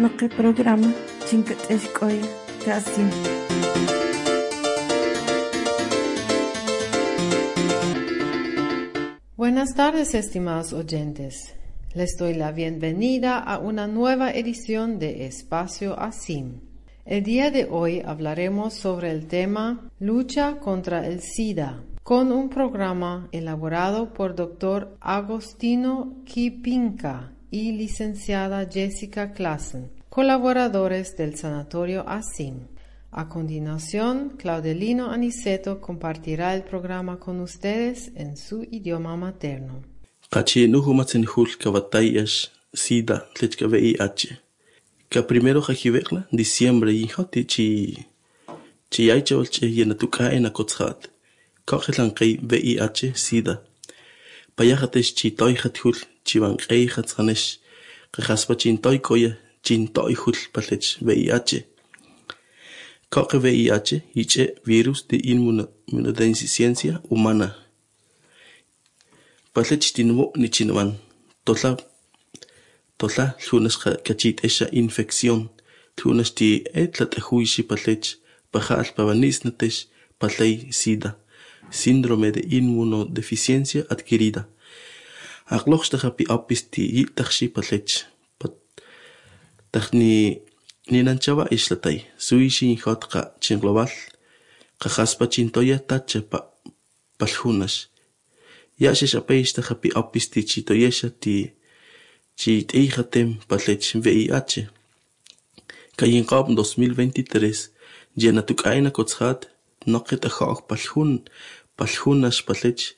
noqui programa Chinkateshkoy Kasim. Buenas tardes, estimados oyentes. Les doy la bienvenida a una nueva edición de Espacio ASIM. El día de hoy hablaremos sobre el tema Lucha contra el SIDA, con un programa elaborado por Dr. Agostino Kipinka y licenciada Jessica Klassen, colaboradores del Sanatorio ASIM. A continuación, Claudelino Aniceto compartirá el programa con ustedes en su idioma materno. SIDA tlechka VIH. Que primero jajiverla diciembre hijoti chi aicha olche yenatuka en akotshat. Kajelanqei VIH SIDA. Payajatesh chi toijatjul chivanqei jatsanesh. Qajaspa chintoy koya chintoy hul palech VIH. Kaje VIH iche virus de inmunodeficiencia humana. Palech tinwo ni chinwan. Tola lunas kachit esa infección. Lunas ti etlat huishi palech. Pajal pavanisnatesh palei SIDA. Síndrome de inmunodeficiencia adquirida. Aglochtaja pi apisti yitaxi palech. Tajni ninanchava islatay. Suishi hotqa chinglobal. Qajaspa chintoya tacha palhunas. Yashish apeistaja pi apisti chitoyesha ti eijatem palech VIH. Kayinqab 2023 yenatukaina kotshat noqet ajaq palhunas palech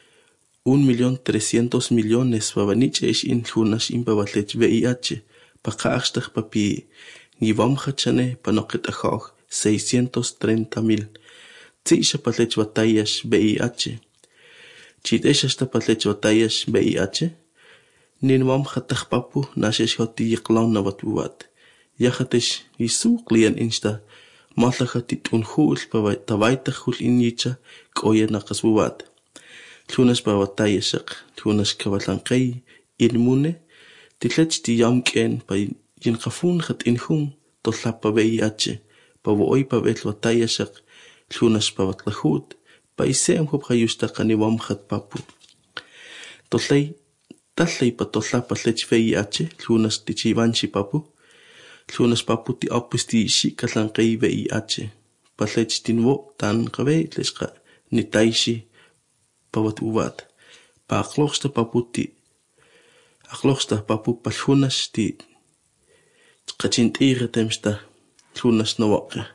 1.300.000.000 babaniche ish in hunas in palech VIH. Paqaxtaj papi gibamjachane panoqet ajaq 630.000. Tisha palech batallas VIH. Chitesha sta palech batallas VIH. Ninwam khatakh papu nashesh hoti yqlawn nabatwat. Yahatesh isu qlian insta mallahatit unhul pa tawaitahul inyicha qoya naqaswat. Lunas pa batayashaq, lunas kabalanqay inmune tilech tiyamken pa yinqafun khat inhum tollapa VIH pa woy pa bet batayashaq lunas pa batlahut pa isem hub khayustaqa niwam khat papu. Tollay Tallay patolla palech VIH, lunas tichivanchi papu. Lunas papu ti apusti shikalanqay VIH. Palech tinwo tan qabe leshqa nitaishi pawat uwat. Pa aqloxta papu palhunas ti qachintira temsta lunas nawaqa.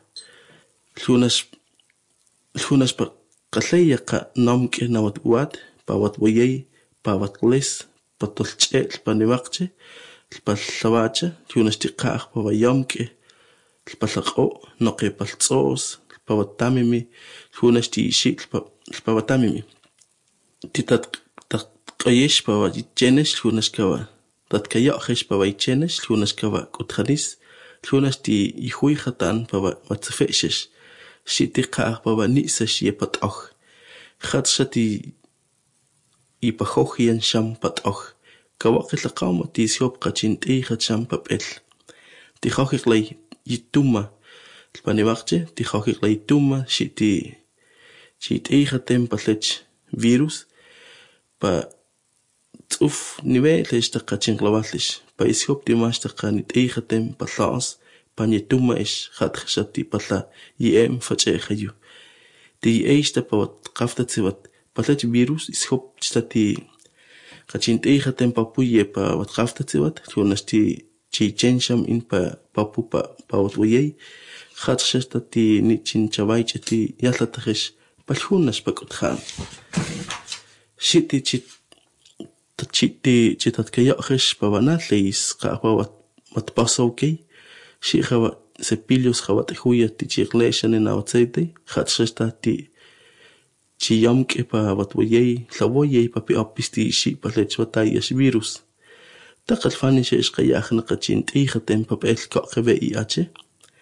Lunas pa qallaya qa namke nawat uwat, pawat wayay, pawat les. Patolche paniwaqche palhawacha lunas tiqaq pawayamke palaqo noqe paltsos pawatamimi lunas ti shik pawatamimi titat qayesh pawachenes lunas kawa tatkayajesh pawaichenes lunas kawa kutjanis lunas ti ihui khatan pawatsfeshes shitiqaq pawanisash yepatoj khatshati ipajojian shampatoj. Kawakil laqawma ti siop qachint'i shampapel. Tijojiqlay yituma. Lpaniwaqche tijojiqlay tuma shiti jatem palech virus pa tsuf nivel esta qachinqlawalish. Pa isiop timashtaqa nit'i jatem palas panyetuma ish khatjashati pala yem fachejayu. Ti eista pawat qaftatsiwat palech virus ishop stati qachint'i jatem papuye pa watqaftatsiwat lunas ti chichensham in pa papu pa watwayay khatshastati nichin chavaycha ti yalatajesh palhunas pakutjan shiti chitatkayajesh pavanaleis qawat matpasawkay shijawa cepillos jawatjuya ti chiqleshan en awatseite khatshastati chiyamke pa watwayay tlawayay papi apisti shi palech batayas virus. Taqalfani shesh qayaqna qachint'i jatem papel kaqe VIH.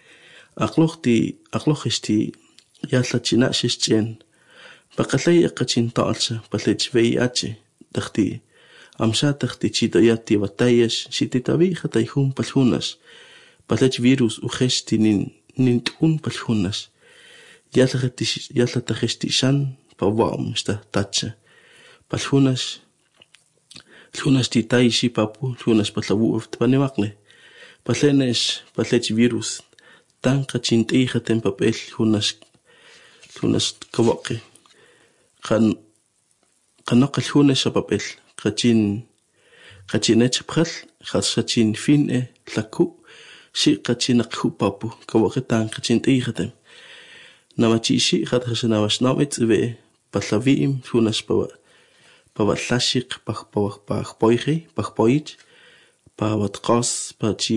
Aqloqishti yallachina shishchen. Paqalay qachinta'alcha palech VIH. Taqti amsha taqti chitayati batayas shititabi jatayhum palhunas. palech virus ujesh ti nin tun palhunas. Yalla tajestishan pawam sta tacha. Palhunas ti taishi papu, lunas patlawu tpanewakle. Palenesh palech virus. Tanka chintija ten papel lunas kawoke. Kanok lunas a papel. Kachinech pral, kachin fin laku. Si kachinak papu kawoke tanka chintija ten. Namachishi khatashanawash nawitz ve patlavim lunas pawatlasik pahpoich pawatqas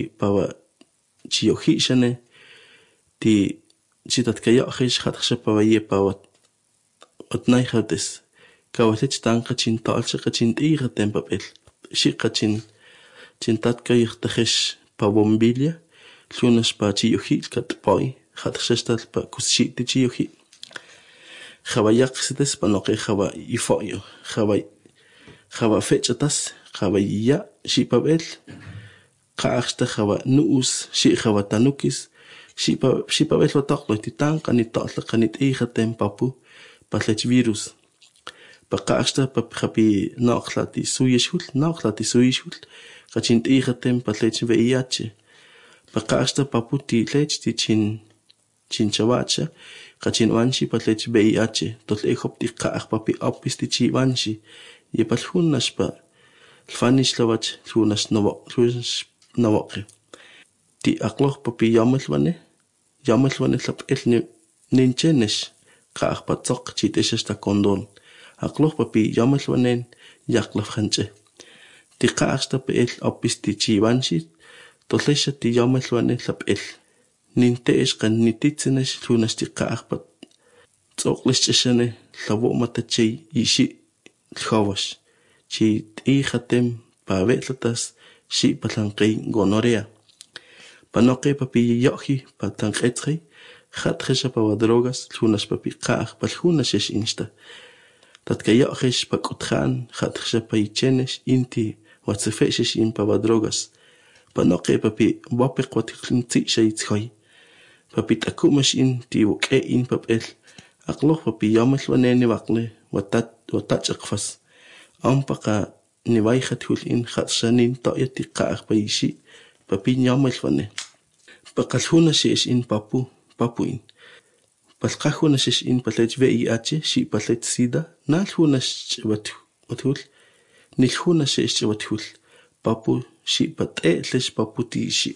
chiyohishane ti chitatkayohish khatashapawaye pawatnaihates kawatich tanka chintalcha kachintija ten papel si kachin chintatkayihtahesh pawombilia lunas pa chiyohil katpoi khatashastal pa kushiti chiyohi Jawayak sites panoke jawa ifoyo jawa fechatas jawa ya shipabel kaachta jawa nuus shi jawa tanukis shipabel wataklo titan kanit tatla kanit ihatem papu palech virus pakaachta papi naqlati suyishul kachint ihatem palech VIH pakaachta papu ti lech ti chinchawacha kachin wanshi palech VIH totlehop ti kaach papi opis ti chi wanshi ye palhunas pa lfanish lawach lunas nawoke ti akloh papi yamelwane tlap el ninchenesh kaach patzok chiteshes ta kondon akloh papi yamelwanen yaklaf hanche ti kaach ta pe el opis ti chi wanshi totlesha ti yamelwane tlap el Nintesh kan nititzenesh lunas ti kaakpat tzoklischeshane lawo matachei ishi lhawash chi tihatem pavetlatas shi palanqei gonorea panoqe papi yohi patanqetzrei khatresha pa drogas lunas papi kaak palhunas es insta tatkayohesh pakuthan khatresha pa ichenesh inti watsefeshesh in pa drogas panoqe papi wapiq watiklinti shaitzhoi papi takumash in ti wuke in papel akloh papi yamalwane ni wakle watat aqfas ampaka ni waihatul in khatshanin ta'yati qaaq paishi papi yamalwane pakalhuna shesh in papu in palqahuna shesh in palech VIH shi palech sida nalhuna watul nilhuna shesh watul papu shi patlesh papu ti shi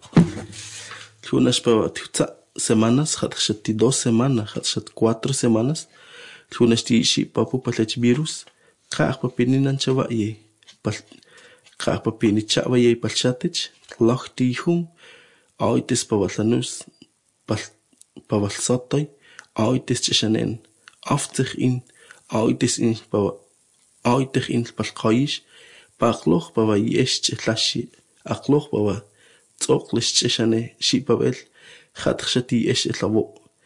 lunas pa semanas, khatashati 2 semanas, khatashati 4 semanas, lunas ti shi papu palech virus, kaak papininan chawaye, kaak papini chawaye palchatich, lochti hum, oitis pawatlanus, pawalsotoy, oitis chashanen, aftich in, oitis in palqaish, paakloch pawayesh chlashi, akloch pawa tzoklish cheshane shipabel khatshati esh lawo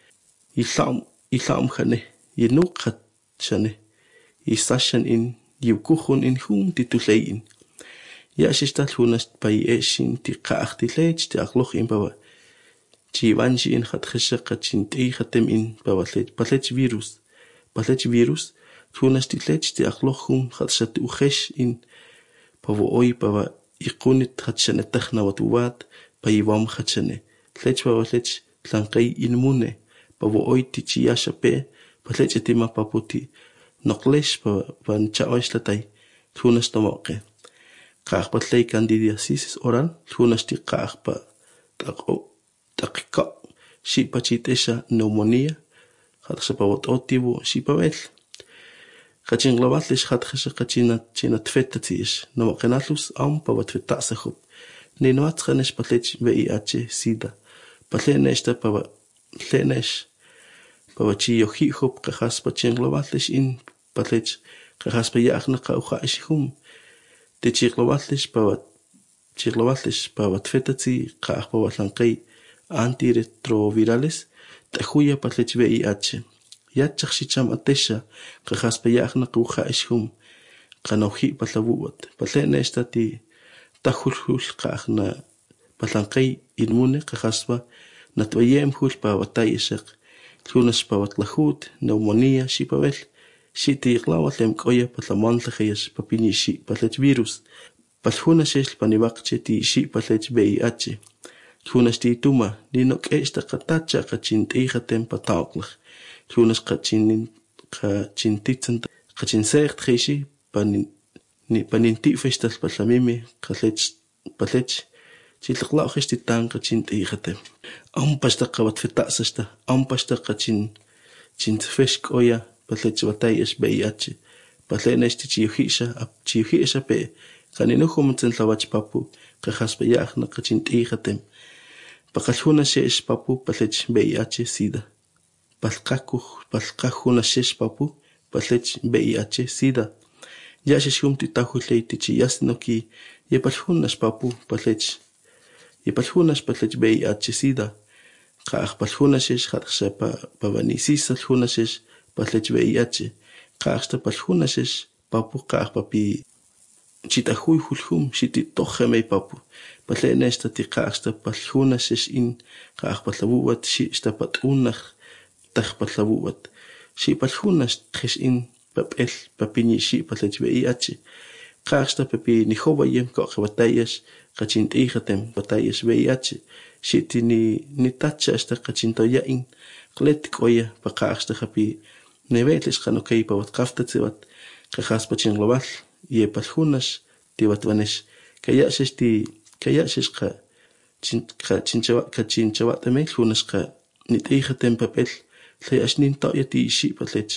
ilam khane yenuk khat shane isashan in yukuhun in hum titulein ya shishtal hunas pai eshin ti qaachti lech ti akloch in bawa chi wanshi in khatsha qachinti khatem in bawalech palech virus hunas ti lech ti akloch hum khatshati ukhesh in pawo oi bawa iqunit khatshane takhna watuwat paiwam khatshane lech bawalech tlanqei inmune pawo oi ti chiyasha pe palech etima paputi noqlesh pan chawash latay thunas tamoqe qaaqpa tlay candidiasis oral thunas ti qaaqpa taqqa shipa chitesha pneumonia khatsa pawot otivo shipabel qachin globalish khatsa qachina tfetatish no qenalus am pawot fetasahub ninwat khanesh palech VIH sida palenesh ta palenesh pawachi yohihub qahas pachin globalish in palech qahas payaqna qauha ishhum te chiglobalish pawat fetati qahpa walanqei antiretrovirales tahuya palech VIH yachach shicham atesha qahas payaqna qauha ishhum qanohi patlabuwat palenesh ta ti tahulhul qahna palanqei inmune qaqaspa natwayem hul pa batayishaq lunas pa batlahut neumonía shipabel shiti iqlawalem koya patlamontlajes papinishi patlech virus palhuna shesh panibaqche ti shi patlech VIH lunas ti tuma nino kesta qatacha qachint'ijatem patawqlaj lunas qachintitsan qachinseq txishi paninti festal patlamimi patlech chitlaqlaw xtitan qachint'ijatem ampasta qabat fetasasta ampasta chinfesh koya patlech batayas VIH patlenes chiuhisha pe kaninuhum tsentlawach papu qajasbayaq na qachint'ijatem paqalhuna shesh papu patlech VIH sida palqajuna shesh papu patlech VIH sida yashishum titahulley tichiyasnoki yepalhunash papu patlech VIH sida qaq palhunashesh qaqsha pavanisisa alhunashesh patlech VIH qaqsta palhunashesh papu qaq papi chitahuy hulhum shititohemey papu patlenesta ti qaqsta palhunashesh in qaq patlabuwat shista patunaj taj patlabuwat shi palhunash txish in papel papinishi patlech VIH qaqsta papi nihobayem qoqbatayash qachint'ijatem batayash VIH shiti ni tacha hasta qachintoyain qlet koya paqaqsta qapi niveles qanokay pawat qaftatsibat qaqaspa chinglobal ye palhunash tibatwanesh kayashesh chinchawa tamel hunash qa nit'ijatem papel tleyashnin to'yati shi patlech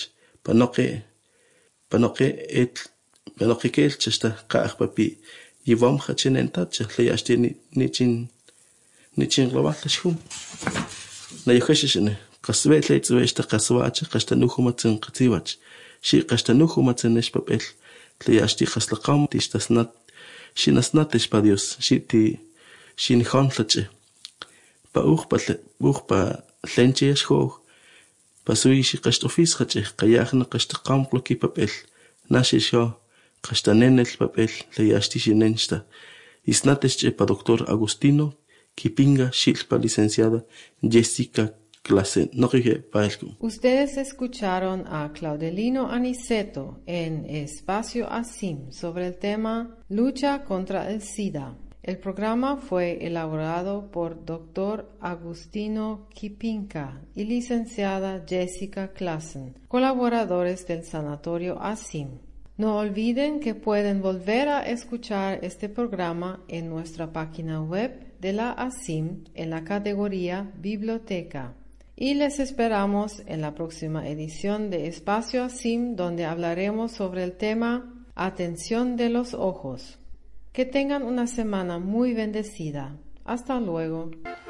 panoqe kelchasta qaq papi yivom qachinentacha tleyashti nichin global shum na yoheshishne qasbe tleytzweshta qaswacha qashtanuhumatsin qatiwach shi qashtanuhumatsin papel tleyashti qaslaqam tishtasnat shinasnatish pa Dios shin honlache pa pa tlenchesh ho pasui shi qashtofis qache qayaqna qashtaqamqlo ki papel nashisho qashtanenel papel tleyashti shinensta isnatesh pa doctor Agustino Kipinga Shilpa licenciada Jessica Clasen. Ustedes escucharon a Claudelino Aniceto en Espacio ASIM sobre el tema Lucha contra el SIDA. El programa fue elaborado por Dr. Agustino Kipinka y licenciada Jessica Clasen, colaboradores del Sanatorio ASIM. No olviden que pueden volver a escuchar este programa en nuestra página web de la ASIM en la categoría Biblioteca. Y les esperamos en la próxima edición de Espacio ASIM, donde hablaremos sobre el tema Atención de los ojos. Que tengan una semana muy bendecida. Hasta luego.